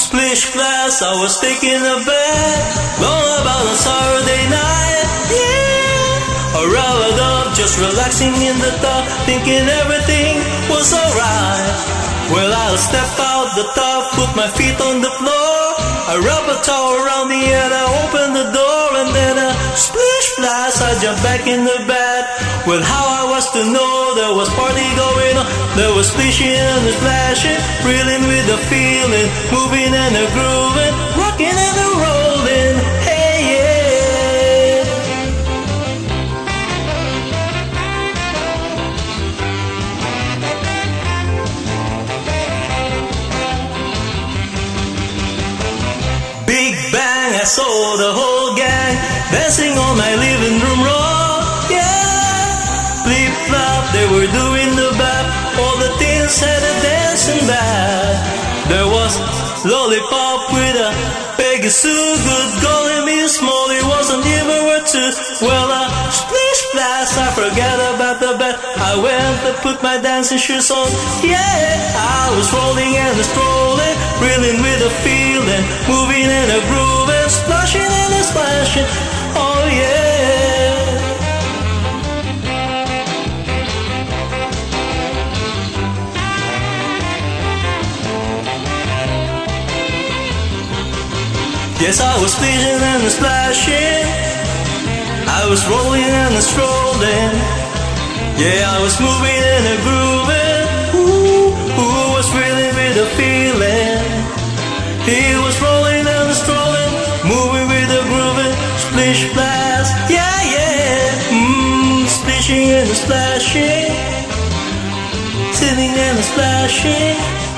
Splish glass, I was taking a bath, long about a Saturday night, yeah. A rubber dub, just relaxing in the tub, thinking everything was alright. Well, I'll step out the tub, put my feet on the floor, I rub a towel around the end, I open the door, and then a splish splash, I jump back in the bed. Well, how I was to know there was party going on, there was splishing and splashing, reeling with the feeling, moving and a grooving, rocking and a rolling, hey yeah. Big bang, I saw the whole gang dancing on my living room floor, yeah. Flip flop, they were doing the bap, all the teens had a dancing bad. There was lollipop with a Peggy Sue, good golly Miss Molly wasn't even worth two. Well, splish splash, I forgot about the bed. I went to put my dancing shoes on, yeah. I was rolling and strolling, reeling with a feeling, moving and a grooving, splashing and a splashing, oh yeah. Yes, I was splashing and splashing, I was rolling and strolling, yeah, I was moving and a grooving, ooh, was reeling with a feeling. He was rolling and strolling, moving with a grooving, splish splash, yeah, yeah, splishing and splashing, sitting and splashing.